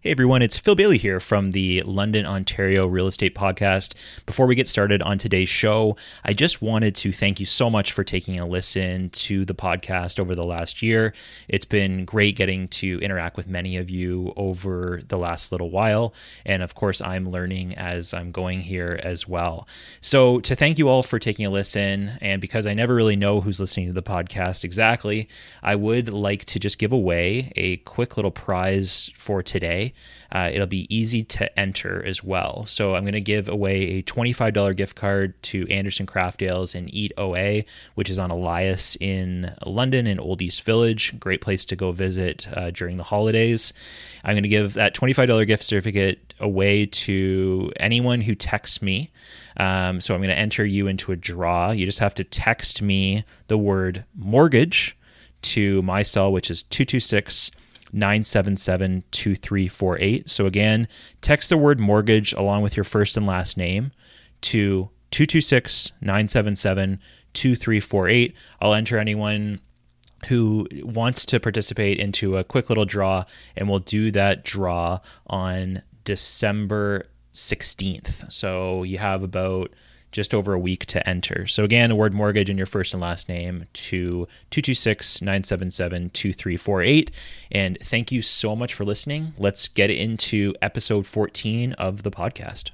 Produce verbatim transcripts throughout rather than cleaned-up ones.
Hey everyone, it's Phil Bailey here from the London, Ontario Real Estate Podcast. Before we get started on today's show, I just wanted to thank you so much for taking a listen to the podcast over the last year. It's been great getting to interact with many of you over the last little while. And of course, I'm learning as I'm going here as well. So to thank you all for taking a listen, and because I never really know who's listening to the podcast exactly, I would like to just give away a quick little prize for today. Uh, it'll be easy to enter as well. So I'm going to give away a twenty-five dollars gift card to Anderson Craft Ales and Eat O A, which is on Elias in London in Old East Village. Great place to go visit uh, during the holidays. I'm going to give that twenty-five dollars gift certificate away to anyone who texts me. Um, so I'm going to enter you into a draw. You just have to text me the word mortgage to my cell, which is two two six, nine seven seven, two three four eight. So again, text the word mortgage along with your first and last name to two two six, nine seven seven, two three four eight. I'll enter anyone who wants to participate into a quick little draw, and we'll do that draw on December sixteenth. So you have about just over a week to enter. So again, the word mortgage and your first and last name to two two six, nine seven seven, two three four eight. And thank you so much for listening. Let's get into episode fourteen of the podcast.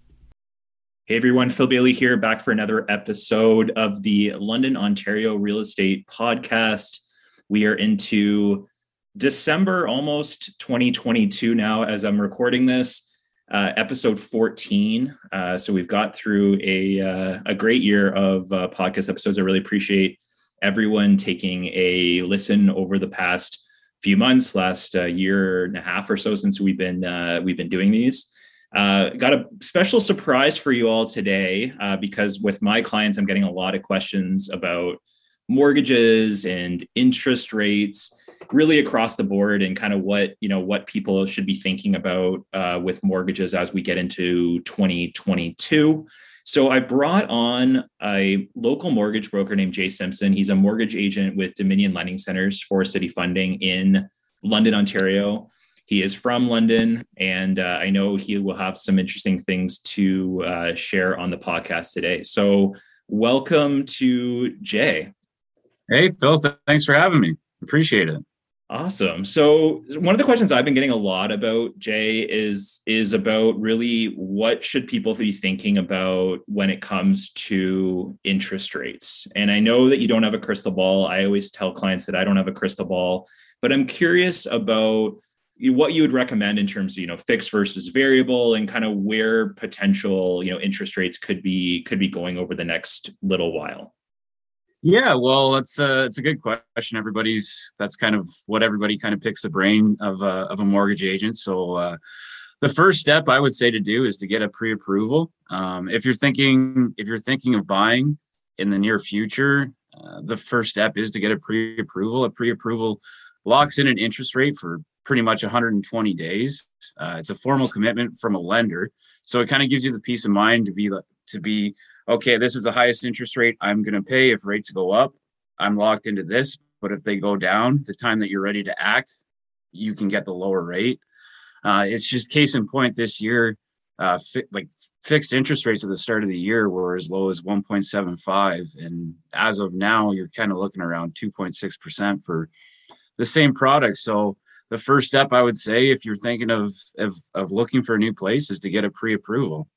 Hey everyone, Phil Bailey here, back for another episode of the London, Ontario Real Estate Podcast. We are into December, almost twenty twenty-two now as I'm recording this. Uh, episode fourteen. Uh, so we've got through a uh, a great year of uh, podcast episodes. I really appreciate everyone taking a listen over the past few months, last uh, year and a half or so since we've been uh, we've been doing these. Uh, got a special surprise for you all today uh, because with my clients, I'm getting a lot of questions about mortgages and interest rates, really across the board, and kind of what, you know, what people should be thinking about uh, with mortgages as we get into twenty twenty-two. So I brought on a local mortgage broker named Jay Simpson. He's a mortgage agent with Dominion Lending Centers for City Funding in London, Ontario. He is from London, and uh, I know he will have some interesting things to uh, share on the podcast today. So welcome to Jay. Hey, Phil, th- thanks for having me. Appreciate it. Awesome. So one of the questions I've been getting a lot about, Jay, is, is about really what should people be thinking about when it comes to interest rates? And I know that you don't have a crystal ball. I always tell clients that I don't have a crystal ball, but I'm curious about what you would recommend in terms of, you know, fixed versus variable, and kind of where potential, you know, interest rates could be, could be going over the next little while. Yeah, well, it's a, it's a good question. Everybody's, that's kind of what everybody kind of picks the brain of a, of a mortgage agent. So uh, the first step I would say to do is to get a pre-approval. Um, if you're thinking, if you're thinking of buying in the near future, uh, the first step is to get a pre-approval. A pre-approval locks in an interest rate for pretty much one hundred twenty days. Uh, it's a formal commitment from a lender. So it kind of gives you the peace of mind to be, to be, okay, this is the highest interest rate I'm going to pay. If rates go up, I'm locked into this. But if they go down, the time that you're ready to act, you can get the lower rate. Uh, it's just case in point this year, uh, fi- like fixed interest rates at the start of the year were as low as one point seven five. And as of now, you're kind of looking around two point six percent for the same product. So the first step I would say, if you're thinking of, of, of looking for a new place, is to get a pre-approval.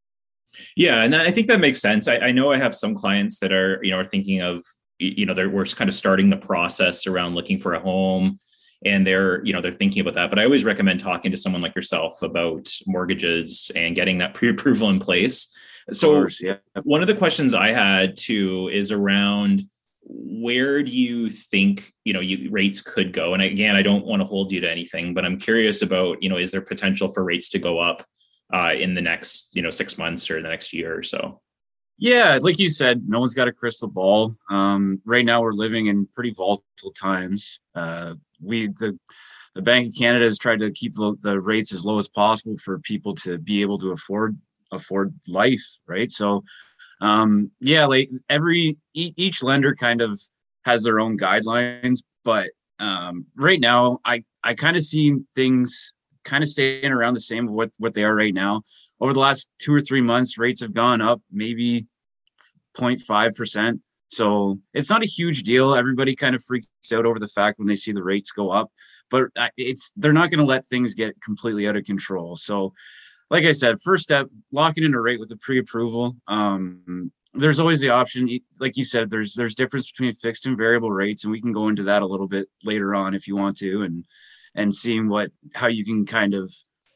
Yeah, and I think that makes sense. I, I know I have some clients that are, you know, are thinking of, you know, they're we're kind of starting the process around looking for a home, and they're, you know, they're thinking about that. But I always recommend talking to someone like yourself about mortgages and getting that pre-approval in place. So course, yeah. One of the questions I had too is around where do you think, you know, you, rates could go? And again, I don't want to hold you to anything, but I'm curious about, you know, is there potential for rates to go up Uh, in the next, you know, six months or the next year or so? Yeah, like you said, no one's got a crystal ball. Um, right now, we're living in pretty volatile times. Uh, we the the Bank of Canada has tried to keep the, the rates as low as possible for people to be able to afford afford life, right? So, um, yeah, like every e- each lender kind of has their own guidelines, but um, right now, I I kind of see things kind of staying around the same of what, what they are right now. Over the last two or three months, rates have gone up maybe zero point five percent. So it's not a huge deal. Everybody kind of freaks out over the fact when they see the rates go up, but it's they're not going to let things get completely out of control. So like I said, first step, locking in a rate with a pre-approval. Um, there's always the option, like you said, there's there's difference between fixed and variable rates, and we can go into that a little bit later on if you want to, and and seeing what how you can kind of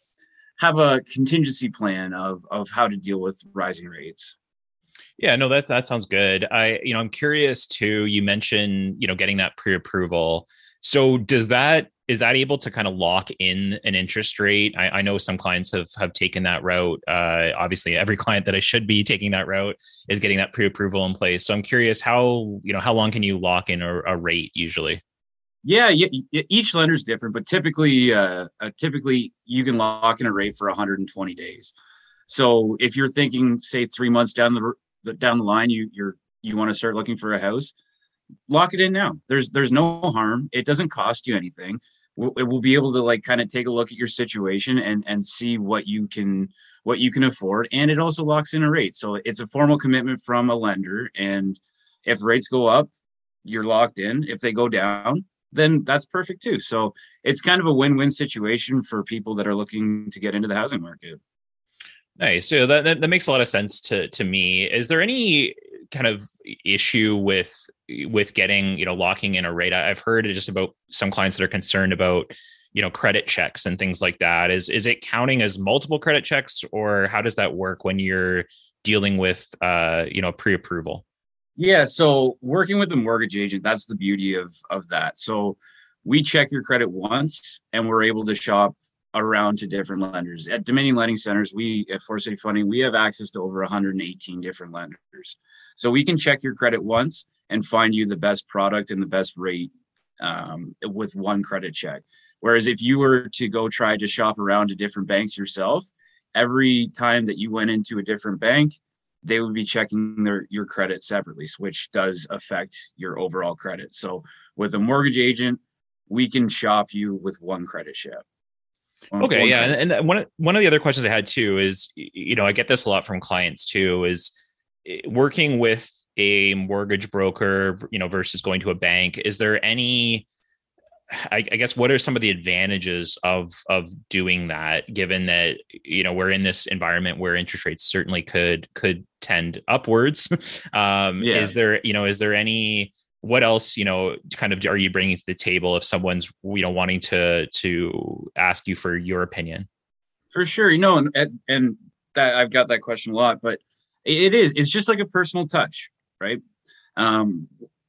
have a contingency plan of of how to deal with rising rates. Yeah, no, that that sounds good. I, you know, I'm curious too. You mentioned, you know, getting that pre-approval. So does that is that able to kind of lock in an interest rate? I, I know some clients have have taken that route. Uh, obviously, every client that I should be taking that route is getting that pre-approval in place. So I'm curious how, you know, how long can you lock in a, a rate usually? Yeah, yeah, each lender is different, but typically, uh, uh, typically you can lock in a rate for one hundred twenty days. So if you're thinking, say, three months down the down the line, you you're you want to start looking for a house, lock it in now. There's there's no harm. It doesn't cost you anything. We'll, we'll be able to like kind of take a look at your situation and and see what you can what you can afford, and it also locks in a rate. So it's a formal commitment from a lender, and if rates go up, you're locked in. If they go down, then that's perfect too. So it's kind of a win-win situation for people that are looking to get into the housing market. Nice. So that, that, that makes a lot of sense to, to me. Is there any kind of issue with, with getting, you know, locking in a rate? I've heard just about some clients that are concerned about, you know, credit checks and things like that. Is, is it counting as multiple credit checks, or how does that work when you're dealing with, uh, you know, pre-approval? Yeah. So working with a mortgage agent, that's the beauty of, of that. So we check your credit once and we're able to shop around to different lenders. At Dominion Lending Centers, we at Forest City Funding, we have access to over one hundred eighteen different lenders. So we can check your credit once and find you the best product and the best rate um, with one credit check. Whereas if you were to go try to shop around to different banks yourself, every time that you went into a different bank, they would be checking their your credit separately, which does affect your overall credit. So with a mortgage agent, we can shop you with one credit check. Okay. Yeah. And, and one, one of the other questions I had too is, you know, I get this a lot from clients too, is working with a mortgage broker, you know, versus going to a bank. Is there any, I, I guess, what are some of the advantages of, of doing that, given that, you know, we're in this environment where interest rates certainly could, could tend upwards. um, yeah. Is there, you know, is there any, what else, you know, kind of are you bringing to the table if someone's, you know, wanting to to ask you for your opinion? For sure, you know, and and that I've got that question a lot, but it is it's just like a personal touch, right? Um,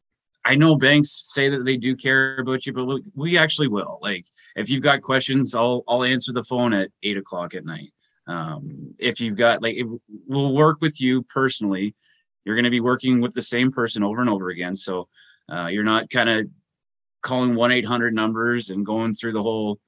I know banks say that they do care about you, but we actually will. Like, if you've got questions, I'll I'll answer the phone at eight o'clock at night. Um, if you've got like, it, we'll work with you personally. You're going to be working with the same person over and over again, so. Uh, you're not kind of calling one eight hundred numbers and going through the whole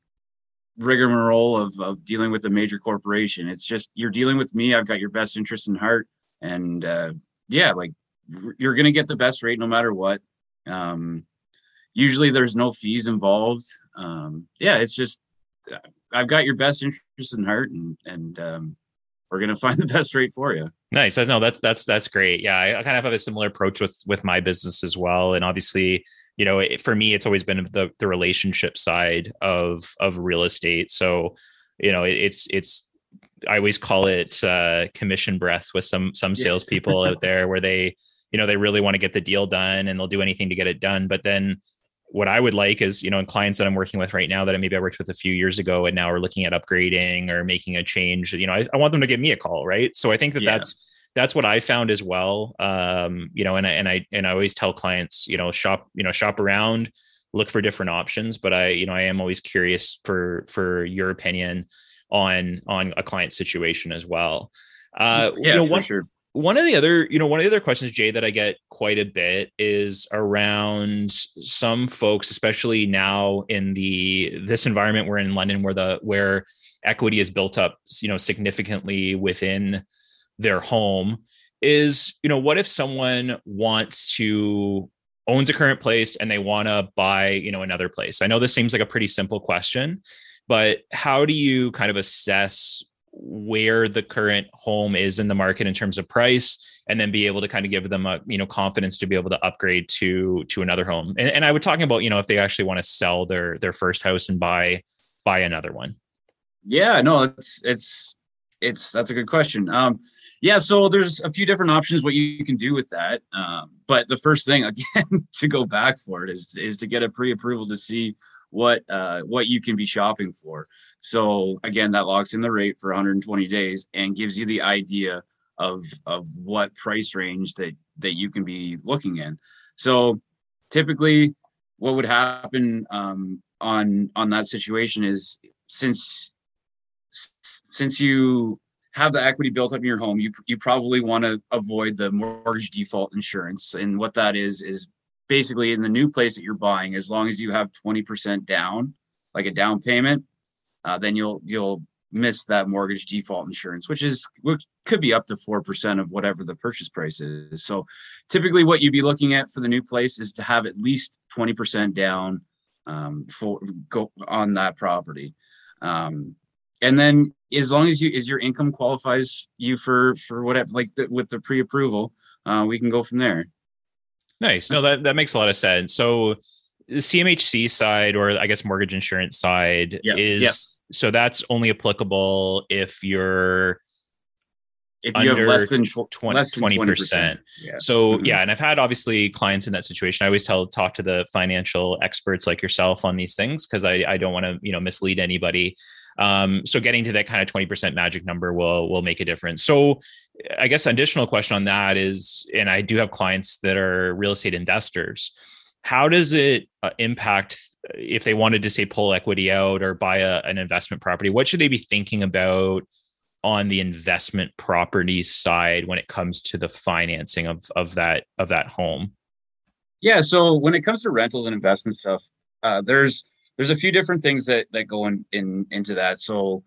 rigmarole of, of dealing with a major corporation. It's just, you're dealing with me. I've got your best interest in heart. And uh, yeah, like you're going to get the best rate no matter what. Um, usually there's no fees involved. Um, yeah, it's just, I've got your best interest in heart, and, and um, we're going to find the best rate for you. Nice. No, that's, that's, that's great. Yeah. I, I kind of have a similar approach with, with my business as well. And obviously, you know, it, for me, it's always been the, the relationship side of, of real estate. So, you know, it, it's, it's, I always call it uh, commission breath with some, some salespeople out there where they, you know, they really want to get the deal done and they'll do anything to get it done. But then what I would like is, you know, in clients that I'm working with right now that maybe I worked with a few years ago and now are looking at upgrading or making a change, you know, I, I want them to give me a call. Right. So I think that yeah. that's, that's what I found as well. Um, you know, and I, and I, and I always tell clients, you know, shop, you know, shop around, look for different options, but I, you know, I am always curious for, for your opinion on, on a client situation as well. Uh, yeah, you know, for one, sure. One of the other, you know, one of the other questions, Jay, that I get quite a bit is around some folks, especially now in the this environment we're in London, where the where equity is built up, you know, significantly within their home. Is, you know, what if someone wants to owns a current place and they want to buy, you know, another place? I know this seems like a pretty simple question, But how do you kind of assess where the current home is in the market in terms of price, and then be able to kind of give them a, you know, confidence to be able to upgrade to to another home? And, and I would talking about, you know, if they actually want to sell their their first house and buy buy another one. Yeah, no, it's it's it's that's a good question. Um, yeah, so there's a few different options what you can do with that. Um, but the first thing again to go back for it is is to get a pre-approval to see what uh what you can be shopping for. So again, that locks in the rate for one hundred twenty days and gives you the idea of of what price range that that you can be looking in. So typically what would happen um on on that situation is since since you have the equity built up in your home, you you probably want to avoid the mortgage default insurance. And what that is is basically in the new place that you're buying, as long as you have twenty percent down, like a down payment, uh, then you'll you'll miss that mortgage default insurance, which is which could be up to four percent of whatever the purchase price is. So typically what you'd be looking at for the new place is to have at least twenty percent down um, for go on that property. Um, and then as long as you as your income qualifies you for for whatever, like the, with the pre-approval, uh, we can go from there. Nice. No, that, that makes a lot of sense. So the C M H C side, or I guess mortgage insurance side, Yep, is yep. so that's only applicable if you're If you have under less than twenty, less than twenty percent. Yeah. So Mhm. yeah, and I've had obviously clients in that situation. I always tell talk to the financial experts like yourself on these things, because I, I don't want to, you know, mislead anybody. Um, so getting to that kind of twenty percent magic number will will make a difference. So I guess an additional question on that is, and I do have clients that are real estate investors. How does it uh, impact if they wanted to say pull equity out or buy a, an investment property? What should they be thinking about on the investment property side when it comes to the financing of of that of that home? Yeah. So when it comes to rentals and investment stuff, uh, there's there's a few different things that that go in, in into that. So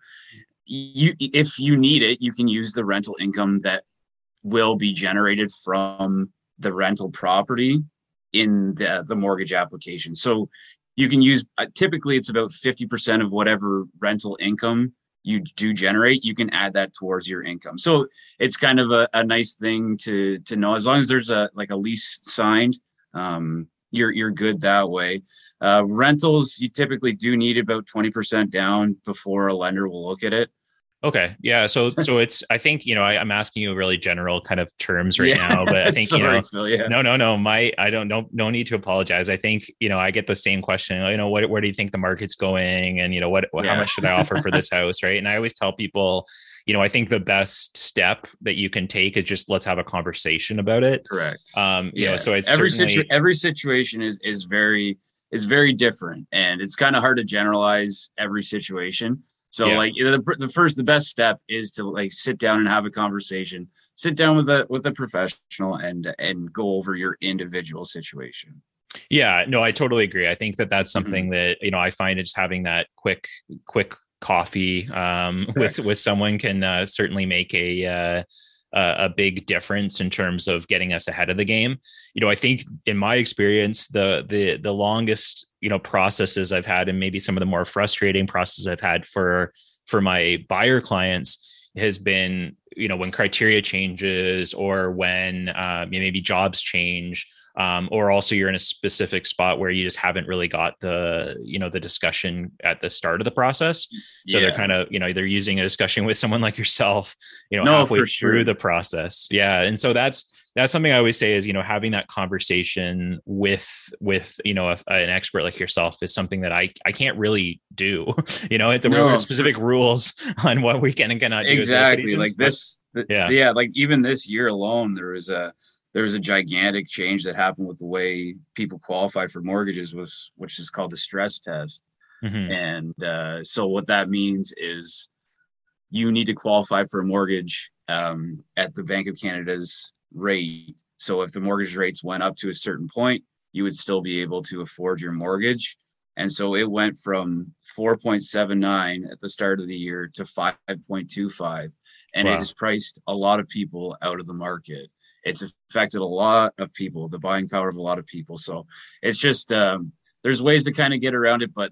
you if you need it, you can use the rental income that will be generated from the rental property in the the mortgage application. So you can use uh, typically it's about fifty percent of whatever rental income you do generate, you can add that towards your income. So it's kind of a, a nice thing to to know. As long as there's a like a lease signed, um, you're you're good that way. Uh, rentals, you typically do need about twenty percent down before a lender will look at it. Okay. Yeah. So, so it's, I think, you know, I, I'm asking you really general kind of terms right Yeah. now, but I think, Sorry, you know, Phil, yeah. no, no, no, my, I don't know, no need to apologize. I think, you know, I get the same question, you know, what, where do you think the market's going? And, you know, what, Yeah. how much should I offer for this house? Right. And I always tell people, you know, I think the best step that you can take is just, let's have a conversation about it. Correct. Um, you yeah. know, so it's every certainly... situ- every situation is, is very, is very different, and it's kind of hard to generalize every situation. So yeah. like the, the first, the best step is to like sit down and have a conversation, sit down with a, with a professional and, and go over your individual situation. Yeah, no, I totally agree. I think that that's something mm-hmm. that, you know, I find it's having that quick, quick coffee um, with, with someone can uh, certainly make a, uh, a big difference in terms of getting us ahead of the game. You know, I think in my experience, the, the, the longest, you know, processes I've had, and maybe some of the more frustrating processes I've had for, for my buyer clients has been, you know, when criteria changes or when uh, maybe jobs change, um, or also you're in a specific spot where you just haven't really got the, you know, the discussion at the start of the process. So yeah. they're kind of, you know, they're using a discussion with someone like yourself, you know, no, halfway through sure. the process. Yeah. And so that's, that's something I always say is, you know, having that conversation with, with, you know, a, an expert like yourself is something that I, I can't really do, you know, at the no, specific for, rules on what we can and cannot do. Exactly. Like this, but, yeah. Yeah. Like even this year alone, there was a, there was a gigantic change that happened with the way people qualify for mortgages, was, which is called the stress test. Mm-hmm. And uh, so what that means is you need to qualify for a mortgage um, at the Bank of Canada's rate. So if the mortgage rates went up to a certain point, you would still be able to afford your mortgage. And so it went from four point seven nine at the start of the year to five point two five. And wow. It has priced a lot of people out of the market. It's affected a lot of people, the buying power of a lot of people. So it's just, um, there's ways to kind of get around it, but like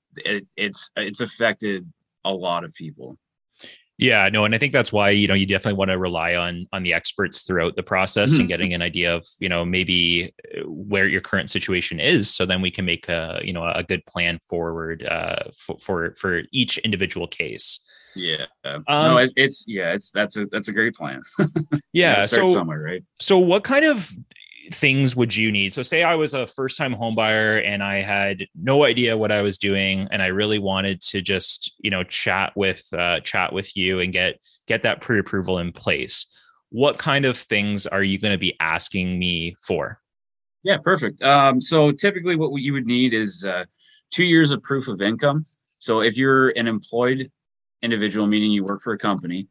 it, it's it's affected a lot of people. Yeah, no, and I think that's why, you know, you definitely want to rely on on the experts throughout the process Mm-hmm. and getting an idea of, you know, maybe where your current situation is, so then we can make a, you know, a good plan forward uh, for, for for each individual case. Yeah. Um, No, it, it's yeah, it's that's a that's a great plan. You got to yeah. start So somewhere, right? so what kind of things would you need? So say I was a first time home buyer and I had no idea what I was doing and I really wanted to just, you know, chat with uh, chat with you and get get that pre-approval in place. What kind of things are you going to be asking me for? Yeah, perfect. Um, so typically what you would need is uh, two years of proof of income. So if you're an employed individual, meaning you work for a company,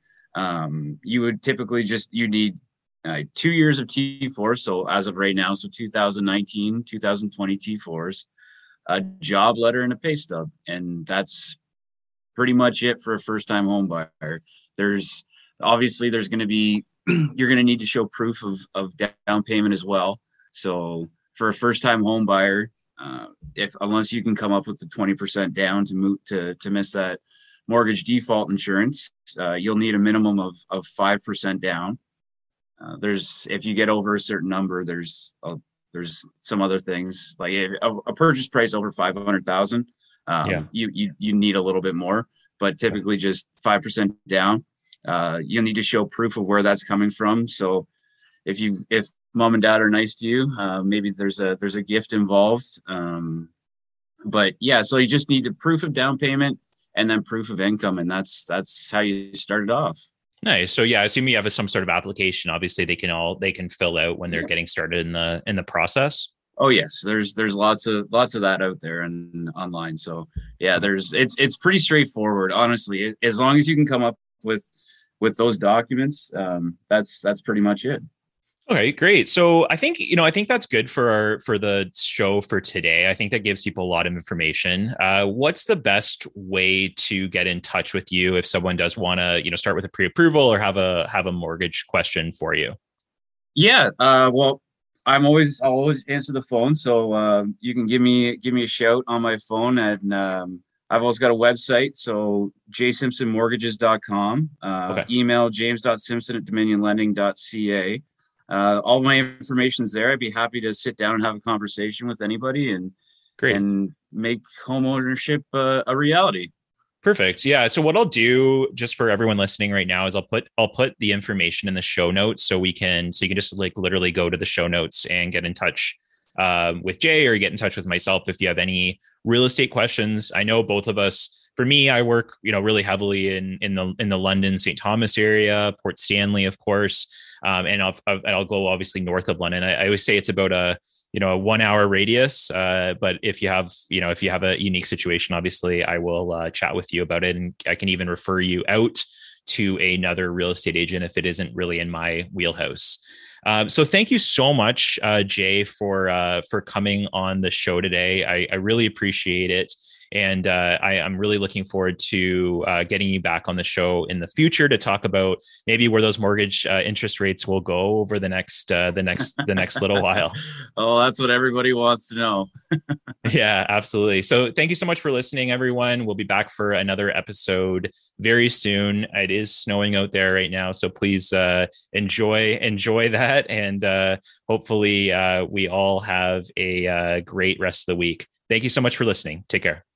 um, you would typically just, you need uh, two years of T four. So as of right now, so two thousand nineteen, two thousand twenty T fours, a job letter and a pay stub. And that's pretty much it for a first time home buyer. There's obviously there's going to be, you're going to need to show proof of, of down payment as well. So for a first time home buyer, uh, if unless you can come up with the twenty percent down to move to, to miss that mortgage default insurance, uh, you'll need a minimum of, of five percent down. Uh, there's, if you get over a certain number, there's, uh, there's some other things like a, a purchase price over five hundred thousand. Um, Yeah. you, you, you need a little bit more, but typically just five percent down. Uh, you'll need to show proof of where that's coming from. So if you, if mom and dad are nice to you, uh, maybe there's a, there's a gift involved. Um, but yeah, so you just need a proof of down payment and then proof of income. And that's, that's how you started off. Nice. So yeah, I assume you have some sort of application. Obviously, they can all they can fill out when they're Yeah. getting started in the in the process. Oh yes, there's there's lots of lots of that out there and online. So yeah, there's it's it's pretty straightforward, honestly. As long as you can come up with with those documents, um, that's that's pretty much it. Okay, great. So I think, you know, I think that's good for our for the show for today. I think that gives people a lot of information. Uh, what's the best way to get in touch with you if someone does want to, you know, start with a pre-approval or have a have a mortgage question for you? Yeah, uh, well, I'm always I'll always answer the phone, so uh, you can give me give me a shout on my phone, and um, I've also got a website, so j simpson mortgages dot com. Uh, Okay. Email james dot simpson at dominion lending dot c a. Uh, all my information's there. I'd be happy to sit down and have a conversation with anybody and Great. and make home ownership uh, a reality. Perfect. Yeah. So what I'll do just for everyone listening right now is I'll put I'll put the information in the show notes so we can so you can just like literally go to the show notes and get in touch uh, with Jay or get in touch with myself if you have any real estate questions. I know both of us. For me, I work, you know, really heavily in in the in the London, Saint Thomas area, Port Stanley, of course, um, and I'll and I'll go obviously north of London. I, I always say it's about a you know a one hour radius, uh, but if you have you know if you have a unique situation, obviously I will uh, chat with you about it, and I can even refer you out to another real estate agent if it isn't really in my wheelhouse. Um, so thank you so much, uh, Jay, for uh, for coming on the show today. I, I really appreciate it. And uh, I, I'm really looking forward to uh, getting you back on the show in the future to talk about maybe where those mortgage uh, interest rates will go over the next uh, the next the next little while. Oh, that's what everybody wants to know. Yeah, absolutely. So thank you so much for listening, everyone. We'll be back for another episode very soon. It is snowing out there right now, so please uh, enjoy enjoy that, and uh, hopefully uh, we all have a uh, great rest of the week. Thank you so much for listening. Take care.